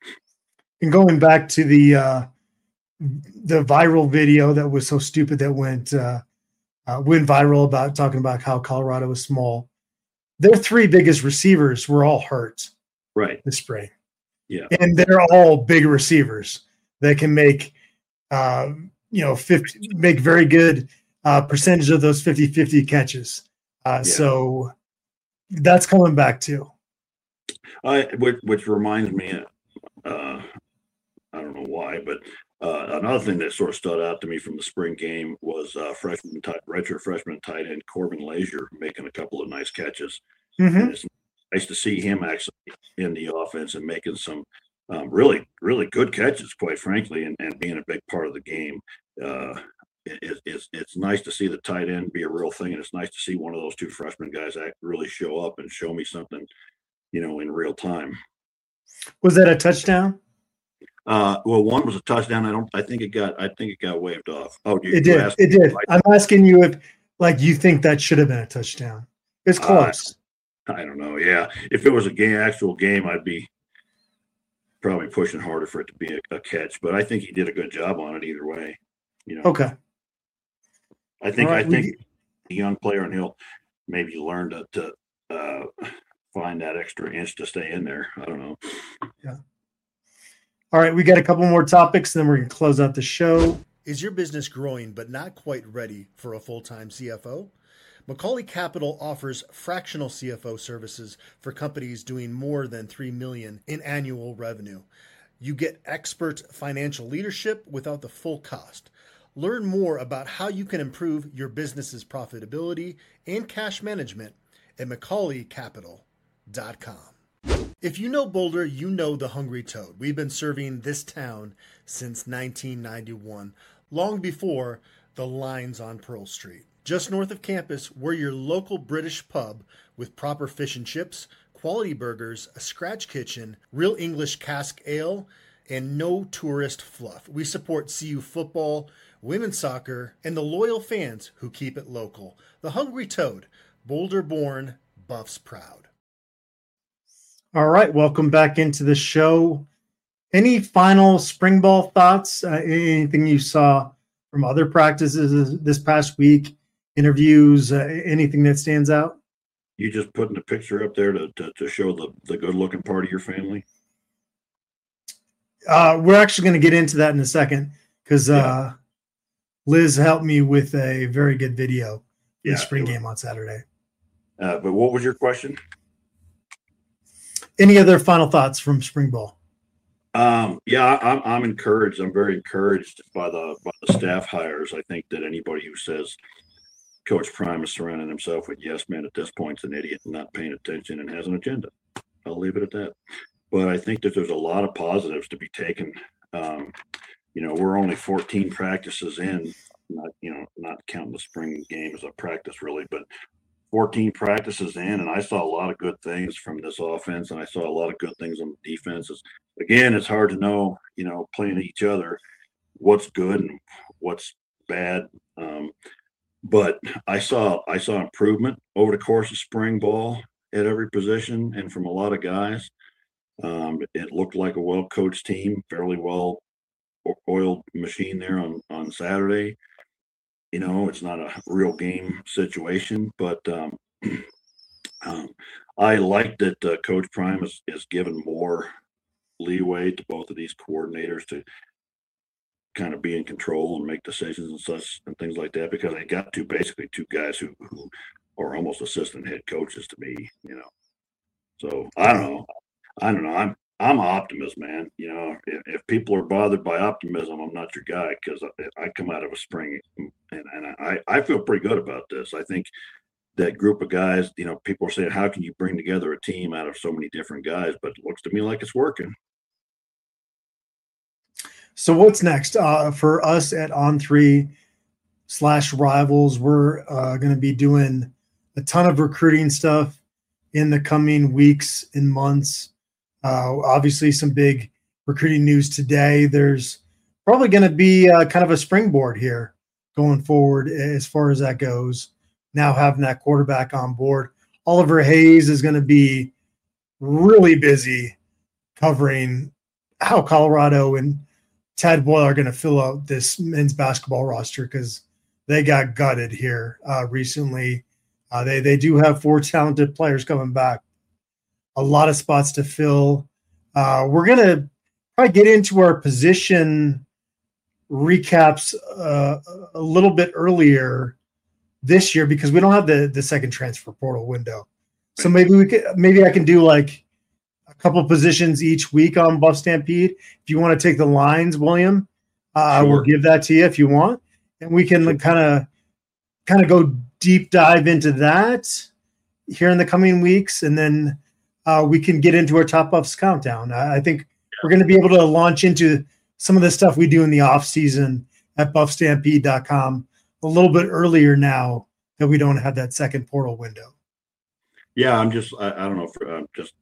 and going back to the uh, the viral video that was so stupid that went uh, uh, went viral about talking about how Colorado was small. Their three biggest receivers were all hurt Right. this spring. Yeah. And they're all big receivers that can make, uh, you know, fifty, make very good uh, percentage of those fifty-fifty catches. Uh, Yeah. So that's coming back too. I, which, which reminds me, uh, I don't know why, but uh, another thing that sort of stood out to me from the spring game was uh, freshman, tight, redshirt freshman tight end Corbin Lazier making a couple of nice catches. Mhm. And it's nice to see him actually in the offense and making some um, really, really good catches, quite frankly, and, and being a big part of the game. Uh, it, it's it's nice to see the tight end be a real thing, and it's nice to see one of those two freshman guys act really show up and show me something you know, in real time. Was that a touchdown? Uh, well, one was a touchdown. I don't. I think it got. I think it got waved off. Oh, you, It you did. asked It me did. if I'm asking you if, like, you think that should have been a touchdown. It's Uh, close. I, I don't know. Yeah, if it was a game, actual game, I'd be probably pushing harder for it to be a, a catch. But I think he did a good job on it either way. You know. Okay. I think. All right, I we- think a young player, and he'll maybe learn to to uh, find that extra inch to stay in there. I don't know. All right, we got a couple more topics, then we're going to close out the show. Is your business growing but not quite ready for a full-time C F O? Macaulay Capital offers fractional C F O services for companies doing more than three million dollars in annual revenue. You get expert financial leadership without the full cost. Learn more about how you can improve your business's profitability and cash management at macaulay capital dot com. If you know Boulder, you know the Hungry Toad. We've been serving this town since nineteen ninety-one, long before the lines on Pearl Street. Just north of campus, we're your local British pub with proper fish and chips, quality burgers, a scratch kitchen, real English cask ale, and no tourist fluff. We support C U football, women's soccer, and the loyal fans who keep it local. The Hungry Toad, Boulder born, Buffs proud. All right, welcome back into the show. Any final spring ball thoughts? Uh, anything you saw from other practices this past week? Interviews? Uh, anything that stands out? You just putting a picture up there to to, to show the the good looking part of your family. Uh, we're actually going to get into that in a second because uh, Yeah. Liz helped me with a very good video for Yeah, the spring it was- game on Saturday. Uh, but what was your question? Any other final thoughts from spring ball? Um, yeah, I'm I'm encouraged. I'm very encouraged by the by the staff hires. I think that anybody who says Coach Prime is surrounding himself with yes men at this point is an idiot and not paying attention and has an agenda. I'll leave it at that. But I think that there's a lot of positives to be taken. Um, you know, we're only fourteen practices in, not you know, not counting the spring game as a practice really, but fourteen practices in, and I saw a lot of good things from this offense, and I saw a lot of good things on the defenses. Again, it's hard to know, you know, playing each other, what's good and what's bad. Um, but I saw I saw improvement over the course of spring ball at every position and from a lot of guys. Um, it looked like a well-coached team, fairly well oiled machine there on on Saturday. You know, it's not a real game situation, but um, um, I like that uh, Coach Prime is, is given more leeway to both of these coordinators to kind of be in control and make decisions and such and things like that, because they got two basically two guys who, who are almost assistant head coaches to me, you know. So I don't know. I don't know. I'm I'm an optimist, man. You know, if, if people are bothered by optimism, I'm not your guy, because I, I come out of a spring and, and I, I feel pretty good about this. I think that group of guys, you know, people are saying, how can you bring together a team out of so many different guys? But it looks to me like it's working. So what's next uh, for us at On Three slash Rivals? We're uh, going to be doing a ton of recruiting stuff in the coming weeks and months. Uh, obviously, some big recruiting news today. There's probably going to be uh, kind of a springboard here going forward as far as that goes. Now having that quarterback on board, Oliver Hayes is going to be really busy covering how Colorado and Tad Boyle are going to fill out this men's basketball roster, because they got gutted here uh, recently. Uh, they they do have four talented players coming back. A lot of spots to fill. Uh, we're going to probably get into our position recaps uh, a little bit earlier this year, because we don't have the, the second transfer portal window. So maybe we could, maybe I can do like a couple positions each week on Buff Stampede. If you want to take the lines, William, uh, I will Sure. give that to you if you want, and we can kind of kind of go deep dive into that here in the coming weeks, and then uh, we can get into our top Buffs countdown. I, I think we're going to be able to launch into some of the stuff we do in the off season at buff stampede dot com a little bit earlier now that we don't have that second portal window. Yeah, I'm just, I, I don't know, for, I'm just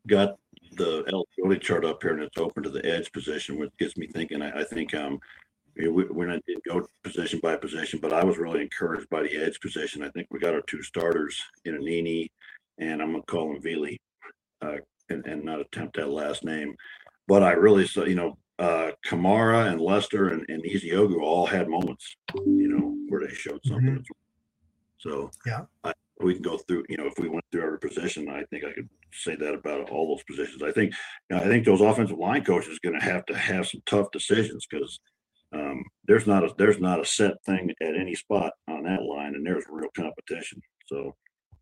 got the eligibility chart up here and it's open to the edge position, which gets me thinking. I, I think um, we, we're not didn't go position by position, but I was really encouraged by the edge position. I think we got our two starters in Anini, and I'm gonna call him Vili, uh, and, and not attempt that last name. But I really saw, you know, uh, Kamara and Lester and, and Eziogu all had moments, you know, where they showed something. Mhm. So Yeah. I, we can go through, you know, if we went through every position, I think I could say that about all those positions. I think, you know, I think those offensive line coaches are going to have to have some tough decisions because um, there's not a there's not a set thing at any spot on that line, and there's real competition. So.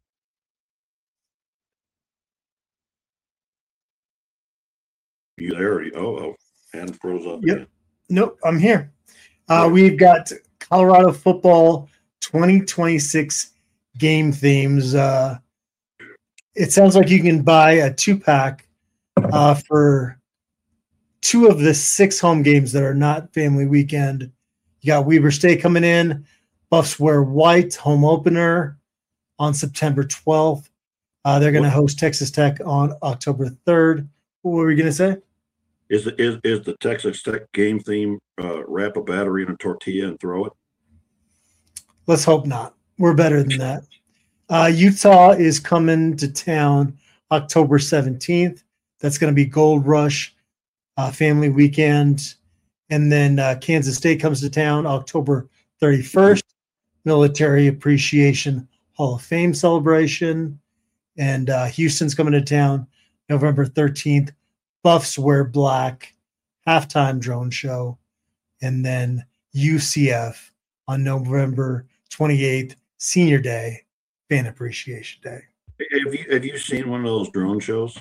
You there? Or you, oh, oh, Adam froze up. Yep. again. Nope, I'm here. Uh, Yeah. we've got Colorado football twenty twenty-six game themes. Uh, it sounds like you can buy a two pack uh, for two of the six home games that are not family weekend. You got Weber State coming in, Buffs wear white home opener on September twelfth. Uh, they're going to host Texas Tech on October third. What were we going to say? Is the is is the Texas Tech game theme uh, wrap a battery in a tortilla and throw it? Let's hope not. We're better than that. Uh, Utah is coming to town October seventeenth. That's going to be Gold Rush uh, family weekend. And then uh, Kansas State comes to town October thirty-first, Military Appreciation Hall of Fame celebration. And uh, Houston's coming to town November thirteenth. Buffs wear black, halftime drone show. And then U C F on November twenty-eighth, Senior Day, Fan Appreciation Day. Have you have you seen one of those drone shows?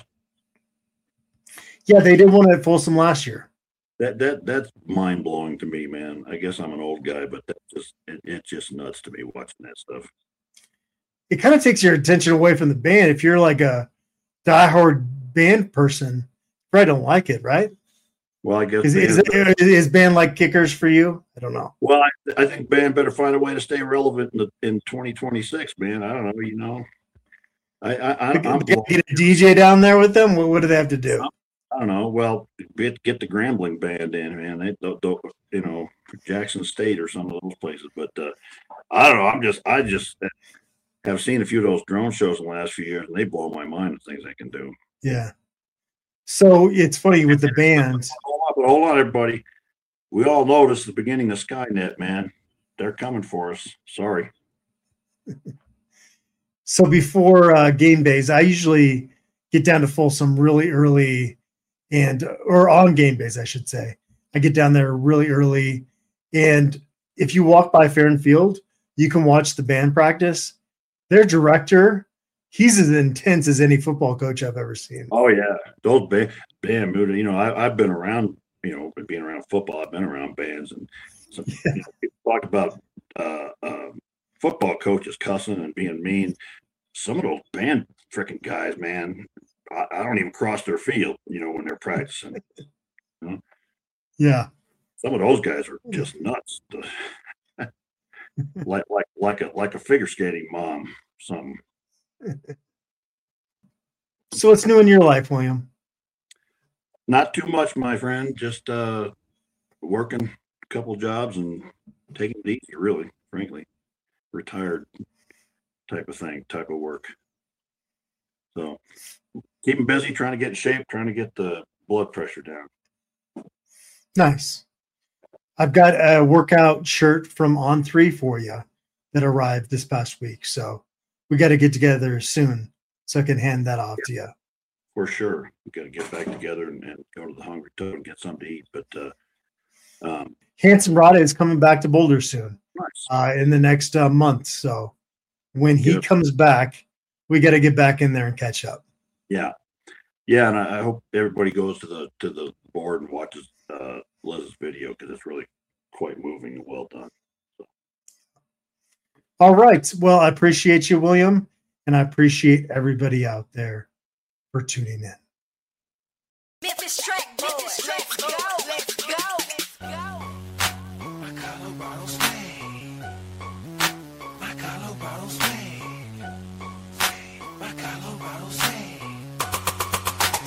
Yeah, they did one at Folsom last year. That that that's mind blowing to me, man. I guess I'm an old guy, but that just it, it's just nuts to me watching that stuff. It kind of takes your attention away from the band. If you're like a diehard band person, you probably don't like it, right? Well, I guess Is, is, band- is band like kickers for you? I don't know. well, I, I think band better find a way to stay relevant in the, in twenty twenty-six, man. I don't know, you know. I I, I I'm Get, get a D J down there with them? What, what do they have to do? I don't know. Well, get get the Grambling band in, man. They don't, don't you know, Jackson State or some of those places. But uh, I don't know. I'm just I just have seen a few of those drone shows in the last few years, and they blow my mind. The things they can do. Yeah. So it's funny with the bands. Hold on, but hold on, everybody. We all noticed the beginning of Skynet, man. They're coming for us. Sorry. So before uh, game days, I usually get down to Folsom really early, and or on game days, I should say. I get down there really early, and if you walk by Farron Field, you can watch the band practice. Their director, he's as intense as any football coach I've ever seen. Oh yeah, those band, band moved. You know, I, I've been around. You know, being around football, I've been around bands, and some, Yeah. you know, people talk about uh, uh, football coaches cussing and being mean. Some of those band freaking guys, man, I, I don't even cross their field. You know, when they're practicing. You know? Yeah. Some of those guys are just nuts. like like like a like a figure skating mom. Something. So what's new in your life, William? Not too much, my friend. Just uh, working a couple jobs and taking it easy, really, frankly. Retired type of thing, type of work. So keeping busy, trying to get in shape, trying to get the blood pressure down. Nice. I've got a workout shirt from On Three for you that arrived this past week. So we got to get together soon so I can hand that off to you. For sure. We got to get back together and, and go to the Hungry Toad and get something to eat. But uh, um, Hanson Rada is coming back to Boulder soon, nice. uh, in the next uh, month. So when he Yep. comes back, we got to get back in there and catch up. Yeah. Yeah. And I, I hope everybody goes to the to the board and watches uh, Liz's video because it's really quite moving and well done. All right. Well, I appreciate you, William, and I appreciate everybody out there for tuning in. Memphis track boy. Let's go. Let's go. Let's go. My Colorado swing. My Colorado swing. My Colorado swing.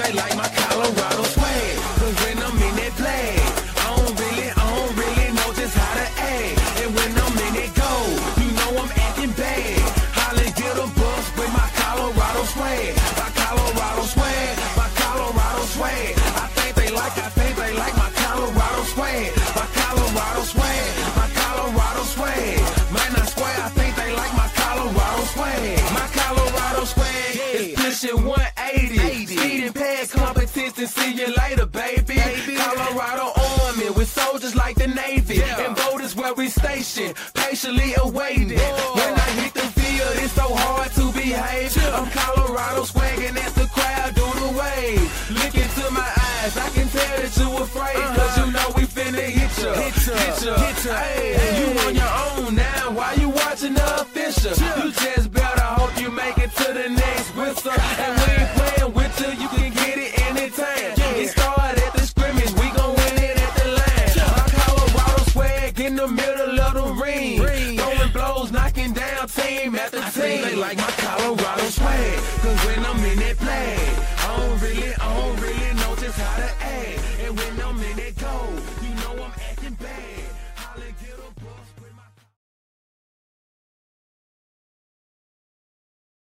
they like my Colorado swag. Cause when I'm in that play, I don't really, I don't really know just how to act. And when I'm in that go, you know I'm acting bad. Holly get a bus with my Colorado swag. My Colorado swag, my Colorado swag. I think they like, I think they like my Colorado swag. My Colorado swag, my Colorado swag. Man, I swear I think they like my Colorado swag. My Colorado swag is pushing one eighty. Speeding past competition, see you later, baby. Colorado Army with soldiers like the Navy. And voters where we stationed, patiently awaiting. When I hit the field, it's so hard to behave. I'm Colorado swagging as the crowd do the wave. Look into my eyes, I can tell that you afraid. Cause you know we finna hit ya, hit ya, hit ya. Hey, you on your own now, why you watching the official? You just better hope you make it to the next whistle. And we ain't playing with you, you can get it anytime. It started at the scrimmage, we gon' win it at the line. My Colorado swag in the middle of the ring. Throwing blows, knocking down team after team. They like my Colorado swag, cause when I'm in that play, I don't really, I don't really know just how to act.